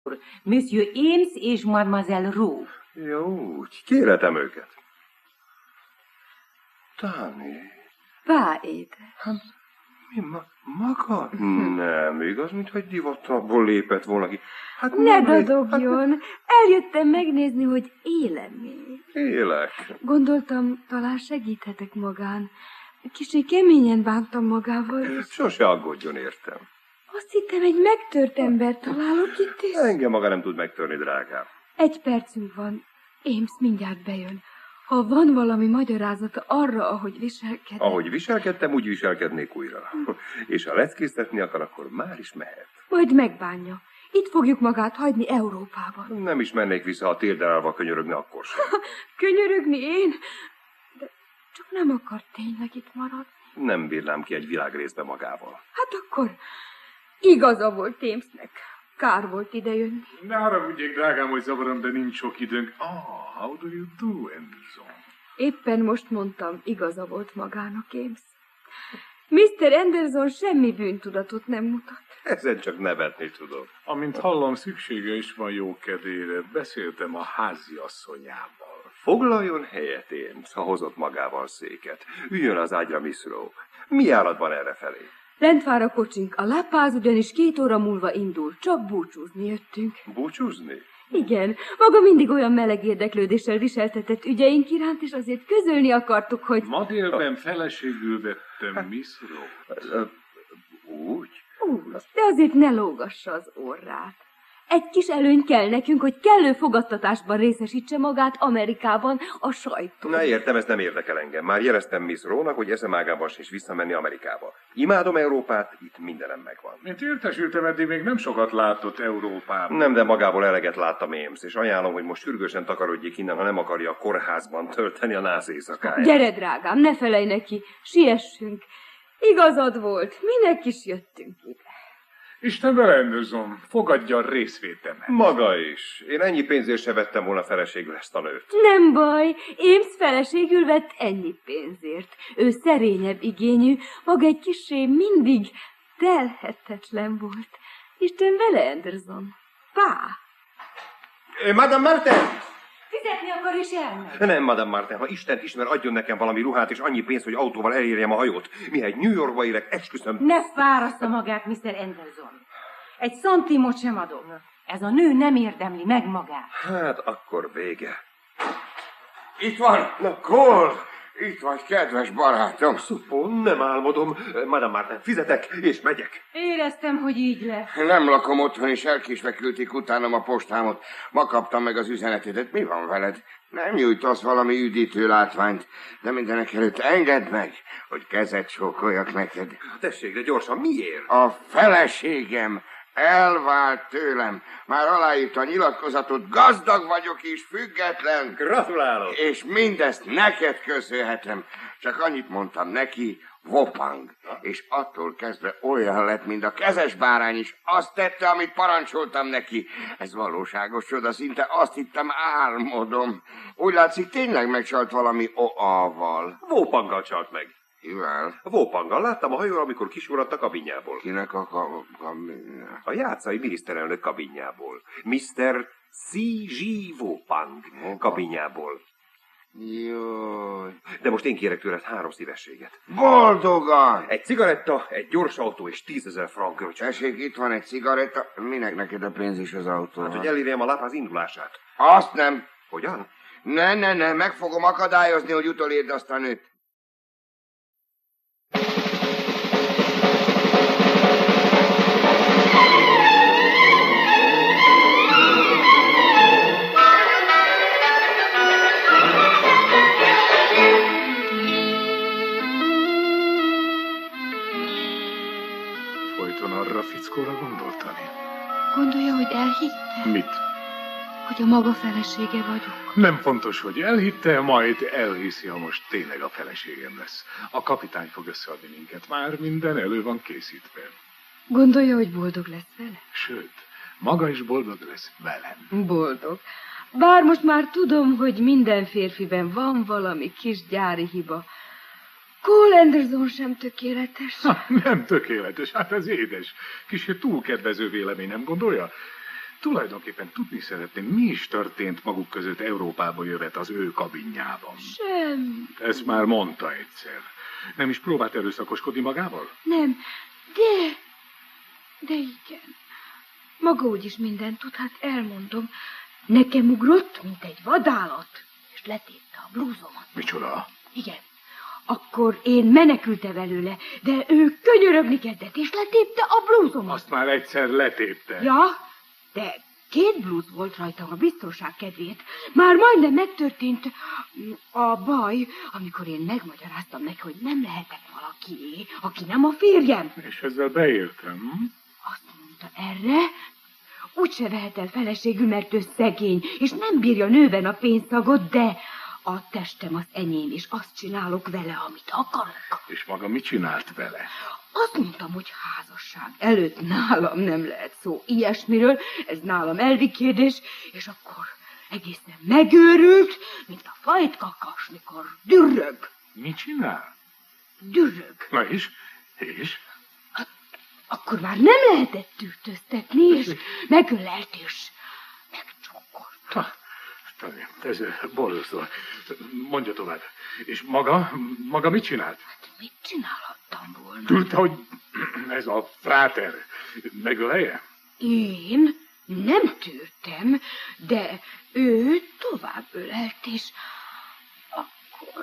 Monsieur Ames és Mademoiselle Rowe. Jó, úgy. Kérhetem őket. Dani. Pá, édes. Hát, mi maga? Nem, igaz, mintha egy divatból lépett volna ki. Hát ne dadogjon. Eljöttem megnézni, hogy éle még. Élek. Gondoltam, talán segíthetek magán. Kicsit keményen bántam magával, és... Sose aggódjon, értem. Azt hittem, egy megtört ember találok itt, és... Engem maga nem tud megtörni, drágám. 1 percünk van. Ames mindjárt bejön. Ha van valami magyarázata arra, ahogy viselkedem... Ahogy viselkedtem, úgy viselkednék újra. És ha leckésztetni akar, akkor már is mehet. Majd megbánja. Itt fogjuk magát hagyni Európában. Nem is mennék vissza, ha térdelálva könyörögne akkor sem. Könyörögni én? De csak nem akar tényleg itt maradni. Nem bírnám ki egy világrészbe magával. Hát akkor igaza volt Amesnek. Kár volt idejönni. Ne haragudjék, drágám, hogy zavarom, de nincs sok időnk. How do you do, Anderson? Éppen most mondtam, igaza volt magának, Ames. Mr. Anderson semmi bűntudatot nem mutat. Ezen csak nevetni tudok. Amint hallom, szüksége is van jó kedére. Beszéltem a háziasszonyával. Foglaljon helyet én, ha hozott magával széket. Üljön az ágyra, Miss Rowe. Mi állat van errefelé? Lent vár a kocsink, a lápáz ugyanis 2 óra múlva indul. Csak búcsúzni jöttünk. Búcsúzni? Igen, maga mindig olyan meleg érdeklődéssel viseltetett ügyeink iránt, és azért közölni akartuk, hogy... Ma délben feleségül vettem Miss Rowe-t. Úgy? Úgy, de azért ne lógassa az orrát. Egy kis előny kell nekünk, hogy kellő fogadtatásban részesítse magát Amerikában a sajtó. Na értem, ez nem érdekel engem. Már jeleztem Miss Rowe-nak, hogy eszemágában sincs visszamenni Amerikába. Imádom Európát, itt mindenem megvan. Mint értesültem, eddig még nem sokat látott Európában. Nem, de magából eleget láttam Ames, és ajánlom, hogy most sürgősen takarodjék innen, ha nem akarja a kórházban tölteni a nász éjszakáját. Gyere, drágám, ne felejj neki, siessünk. Igazad volt, minek is jöttünk ide. Isten vele, Anderson, fogadja a részvétemet. Maga is. Én ennyi pénzért se vettem volna feleségül ezt a nőt. Nem baj, Ames feleségül vett ennyi pénzért. Ő szerényebb igényű, maga egy kissé mindig telhetetlen volt. Isten vele, Anderson. Pá! Madame Martin! Fizetni akar és elmegy. Nem, Madame Martin, ha Istent ismer, adjon nekem valami ruhát és annyi pénzt, hogy autóval elérjem a hajót. Mihelyt New Yorkba érek, esküszöm. Ne fárassza magát, Mr. Anderson. 1 centimot sem adok. Ez a nő nem érdemli meg magát. Hát akkor vége. Itt van, Cole! Itt vagy, kedves barátom. Szupó, nem álmodom. Madame Martin, fizetek és megyek. Éreztem, hogy így lesz. Nem lakom otthon, és elkésve küldték utánom a postámot. Ma kaptam meg az üzenetedet. Mi van veled? Nem nyújtasz valami üdítő látványt, de mindenek előtt engedd meg, hogy kezet csókoljak neked. Tessék, de gyorsan, miért? A feleségem elvált tőlem. Már aláírta a nyilatkozatot, gazdag vagyok és független. Gratulálok! És mindezt neked köszönhetem. Csak annyit mondtam neki, Vopang. És attól kezdve olyan lett, mint a kezes bárány is. Azt tette, amit parancsoltam neki. Ez valóságos csoda, szinte azt hittem álmodom. Úgy látszik, tényleg megcsalt valami OA-val. Vopanggal csalt meg. Kivel? Vopanggal láttam a hajóra, amikor kisúradt a kabinjából. Kinek a kabinja? A játszai miniszterelnök kabinjából. Mr. C.G. Vopang kabinjából. Jaj. De most én kérek tőled 3 szívességet. Boldogan! Egy cigaretta, egy gyors autó és 10 000 frank kölcsön. Tessék, itt van egy cigaretta. Minek neked a pénz és az autó? Hát, hogy elérjem a lápáz indulását. Azt nem. Hogyan? Ne, meg fogom akadályozni, hogy utolérd azt a nőt. Folyton arra a fickóra gondoltani. Gondolja, hogy elhitte? Mit? Hogy a maga felesége vagyok. Nem fontos, hogy elhitte, majd elhiszi, ha most tényleg a feleségem lesz. A kapitány fog összeadni minket. Már minden elő van készítve. Gondolja, hogy boldog lesz vele? Sőt, maga is boldog lesz velem. Boldog. Bár most már tudom, hogy minden férfiben van valami kis gyári hiba. Cole Anderson sem tökéletes. Nem tökéletes, hát ez édes. Kicsit túl kedvező vélemény, nem gondolja? Tulajdonképpen tudni szeretném, mi is történt maguk között Európába jövet az ő kabinjában. Semmi. Ezt már mondta egyszer. Nem is próbált erőszakoskodni magával? Nem, de igen. Maga úgyis mindent tud, hát elmondom. Nekem ugrott, mint egy vadállat, és letépte a blúzomat. Micsoda? Igen. Akkor én menekültem előle, de ő könyörögni kezdett, és letépte a blúzomat. Azt már egyszer letépte. Ja, de 2 blúz volt rajtam a biztonság kedvéért. Már majdnem megtörtént a baj, amikor én megmagyaráztam neki, hogy nem lehetek valakié, aki nem a férjem. És ezzel beértem. Azt mondta erre, úgyse vehet el feleségül, mert ő szegény, és nem bírja nőven a pénzszagot, de a testem az enyém, és azt csinálok vele, amit akarok. És maga mit csinált vele? Azt mondtam, hogy házasság előtt nálam nem lehet szó ilyesmiről, ez nálam elvi kérdés, és akkor egészen megőrült, mint a fajtkakas, mikor dürrög. Mit csinál? Dürrög. Na és? Akkor már nem lehetett tűrtöztetni, és megölelt, és megcsókolt. Ez borzasztó. Mondja tovább. És maga mit csinált? Hát mit csinálhattam volna? Tűrte, hogy ez a fráter megölelje? Én nem tűrtem, de ő tovább ölelt, és akkor...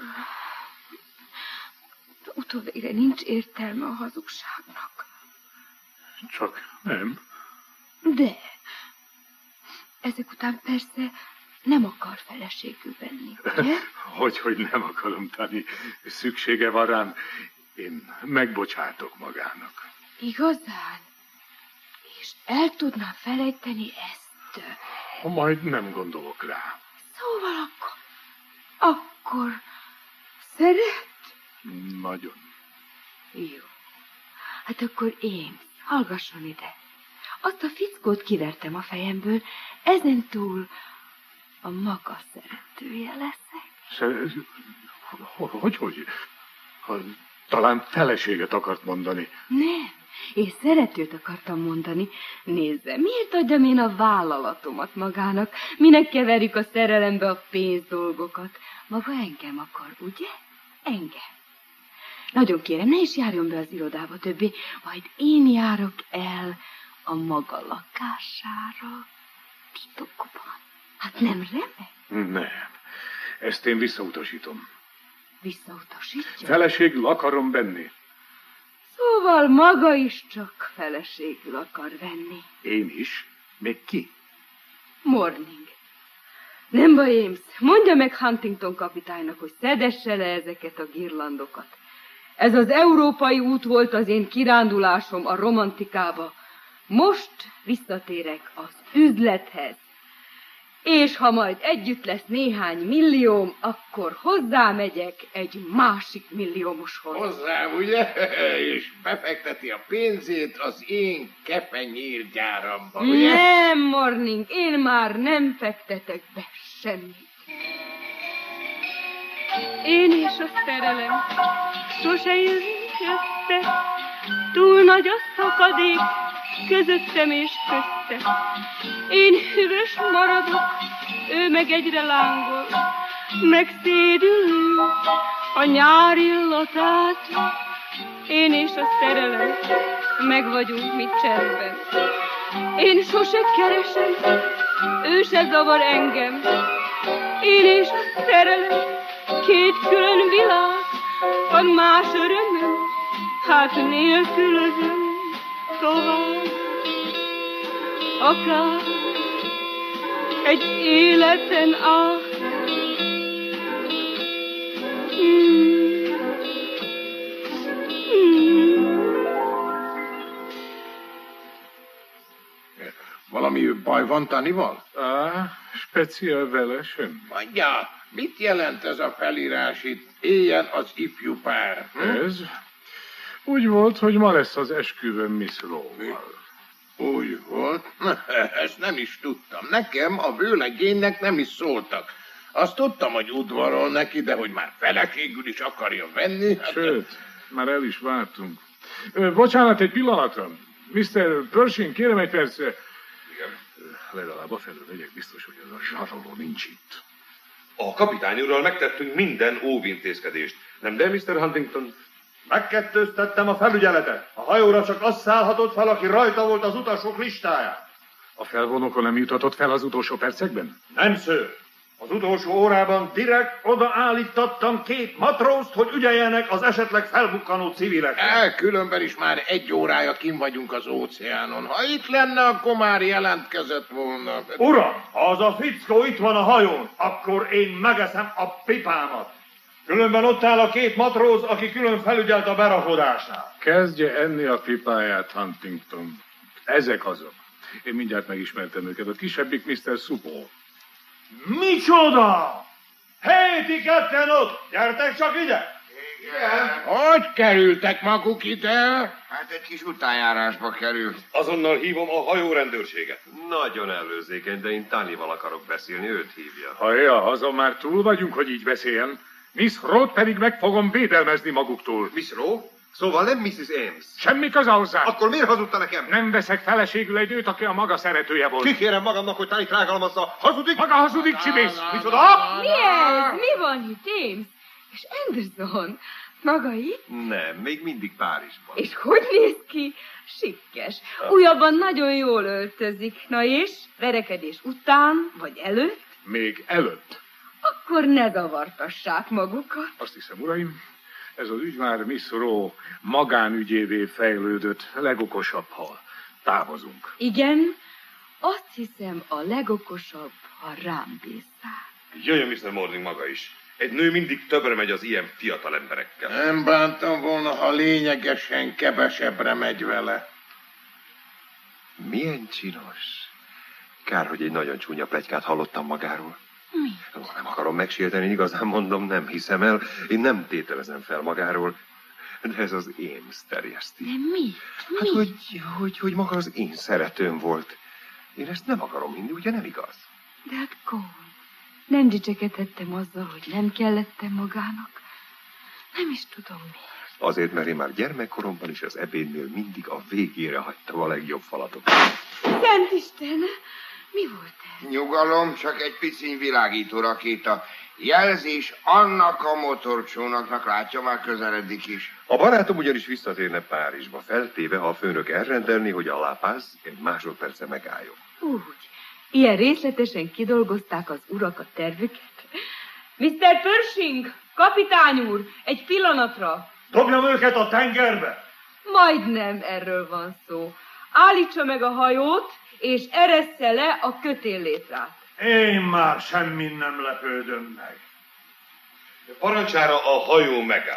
Utóvégre nincs értelme a hazugságnak. Csak nem. De ezek után persze nem akar feleségül venni, ugye? Hogy nem akarom, Tani. Szüksége van rám. Én megbocsátok magának. Igazán? És el tudná felejteni ezt? Majd nem gondolok rá. Szóval akkor szeret? Nagyon. Jó. Hát akkor én, hallgasson ide. Azt a fickót kivertem a fejemből, ezentúl a maga szeretője leszek. Hogy? Talán feleséget akart mondani. Nem, én szeretőt akartam mondani. Nézze, miért adjam én a vállalatomat magának? Minek keverjük a szerelembe a pénzdolgokat? Maga engem akar, ugye? Engem. Nagyon kérem, ne is járjon be az irodába többé, majd én járok el a maga lakására titokban. Hát nem remek? Nem. Ezt én visszautasítom. Visszautasítja? Feleségül akarom venni. Szóval maga is csak feleségül akar venni. Én is? Még ki? Morning. Nem baj, Ames. Mondja meg Huntington kapitánynak, hogy szedesse le ezeket a girlandokat. Ez az európai út volt az én kirándulásom a romantikába. Most visszatérek az üzlethez. És ha majd együtt lesz néhány millióm, akkor hozzámegyek egy másik milliómoshoz. Hozzám, ugye? És befekteti a pénzét az én kefenyérgyáramba, ugye? Nem, Morning, én már nem fektetek be semmit. Én és a szerelem sose jövünk össze, túl nagy a szakadék közöttem és közte. Én hűvös maradok, ő meg egyre lángol, megszédülünk a nyár illatát. Én és a szerelem meg vagyunk mi cserben. Én sose keresem, ő se zavar engem. Én és a szerelem két külön világ, van más örömöm, hát nélkülözöm tovább. Akár egy életen át. Valami baj van Tanival? Speciál vele semmi. Mondja, mit jelent ez a felírás itt? Éljen az ifjú pár. Ez úgy volt, hogy ma lesz az esküvőm Miss Rowe-val. Úgy volt? Ezt nem is tudtam. Nekem a vőlegénynek nem is szóltak. Azt tudtam, hogy udvarol neki, de hogy már feleségül is akarja venni. Hát... Sőt, már el is vártunk. Bocsánat, egy pillanatra. Mr. Pershing, kérem egy percre. Legalább afelől legyek biztos, hogy az a zsaroló nincs itt. A kapitány úrral megtettünk minden óvintézkedést. Nem, de Mr. Huntington? Megkettőztettem a felügyeletet. A hajóra csak az szállhatott fel, aki rajta volt az utasok listáján. A felvonókon nem juthatott fel az utolsó percekben? Nem, ször. Az utolsó órában direkt odaállítottam 2 matrózt, hogy ügyeljenek az esetleg felbukkanó civilekre. Különben is már 1 órája kint vagyunk az óceánon. Ha itt lenne, akkor már jelentkezett volna. Uram, ha az a fickó itt van a hajón, akkor én megeszem a pipámat. Különben ott áll a 2 matróz, aki külön felügyelt a berakodásnál. Kezdje enni a pipáját, Huntington. Ezek azok. Én mindjárt megismertem őket. A kisebbik Mr. Suppo. Micsoda? Hé, ti ketten ott! Gyertek csak ide! Igen. Hogy kerültek maguk ide? Hát egy kis utánjárásba került. Azonnal hívom a hajórendőrséget. Nagyon előzékeny, de én Tanival akarok beszélni, őt hívja. Ha haza már túl vagyunk, hogy így beszéljen. Miss Roth pedig meg fogom védelmezni maguktól. Miss Rowe? Szóval nem Mrs. Ames. Semmi köze hozzá. Akkor miért hazudta nekem? Nem veszek feleségül egy nőt, aki a maga szeretője volt. Kikérem magamnak, hogy Tani rágalmazza. Hazudik? Maga hazudik, csibész. Micsoda? Mi ez? Mi van itt, Ames? És Anderson? Maga itt? Nem, még mindig Párizsban. És hogy néz ki? Sikkes. Újabban nagyon jól öltözik. Na és? Verekedés után, vagy előtt? Még előtt. Akkor ne zavartassák magukat. Azt hiszem, uraim, ez az ügy már Miss Rowe magánügyévé fejlődött, legokosabb, ha távozunk. Igen, azt hiszem a legokosabb, ha rám bízzák. Jöjjön Mr. Morning maga is. Egy nő mindig többre megy az ilyen fiatal emberekkel. Nem bántam volna, ha lényegesen kevesebbre megy vele. Milyen csinos. Kár, hogy egy nagyon csúnya pletykát hallottam magáról. Mi? Nem akarom megsérteni, igazán mondom, nem hiszem el. Én nem tételezem fel magáról, de ez az Ames terjeszti. De mi? Hát, hogy maga az én szeretőm volt. Én ezt nem akarom hinni, ugye nem igaz? De hát Cole, nem dicsekedhettem azzal, hogy nem kellettem magának. Nem is tudom miért. Azért, mert én már gyermekkoromban is az ebédnél mindig a végére hagytam a legjobb falatokat. Szent Isten! Mi volt ez? Nyugalom, csak egy piciny világító rakéta. Jelzés annak a motorcsónaknak, látja, már közeledik is. A barátom ugyanis visszatérne Párizsba, feltéve, ha a főnök elrendelni, hogy a La Paz egy másodperce megálljon. Úgy. Ilyen részletesen kidolgozták az urak a tervüket. Mr. Pershing, kapitány úr, egy pillanatra. Dobjam őket a tengerbe! Majdnem erről van szó. Állítsa meg a hajót, és eresssze le a kötéllétrát. Én már semmin nem lepődöm meg. Parancsára a hajó megáll.